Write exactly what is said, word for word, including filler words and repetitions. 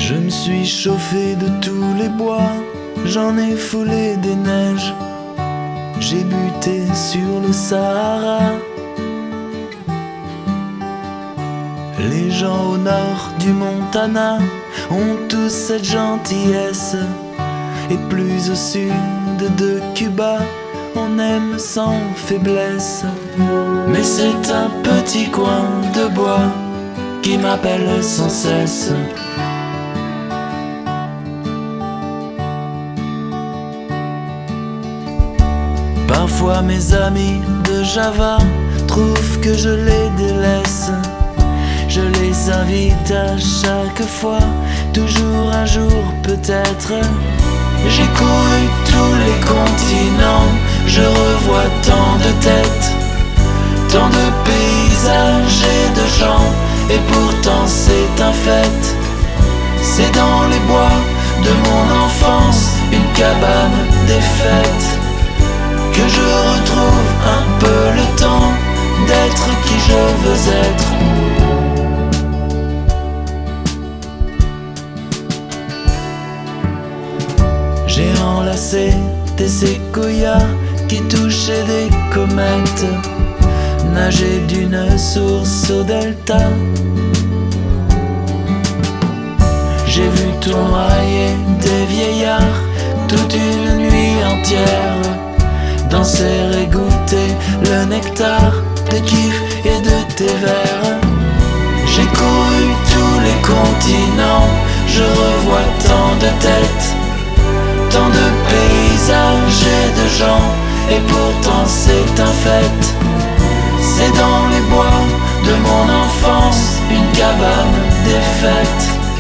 Je me suis chauffé de tous les bois, j'en ai foulé des neiges, j'ai buté sur le Sahara. Les gens au nord du Montana ont tous cette gentillesse, et plus au sud de Cuba, on aime sans faiblesse. Mais c'est un petit coin de bois qui m'appelle sans cesse. Parfois mes amis de Java trouvent que je les délaisse. Je les invite à chaque fois, toujours un jour peut-être. J'ai couru tous les continents, je revois tant de têtes, tant de paysages et de gens, et pourtant c'est un fait. C'est dans les bois de mon enfance, une cabane défaite, que je retrouve un peu le temps d'être qui je veux être. J'ai enlacé des séquoias qui touchaient des comètes, nagé d'une source au delta. J'ai vu tournoyer des vieillards toute une nuit entière, danser et goûter le nectar de kiff et de thé vert. J'ai couru tous les continents, je revois tant de têtes, tant de paysages et de gens, et pourtant c'est un fait. C'est dans les bois de mon enfance, une cabane défaite.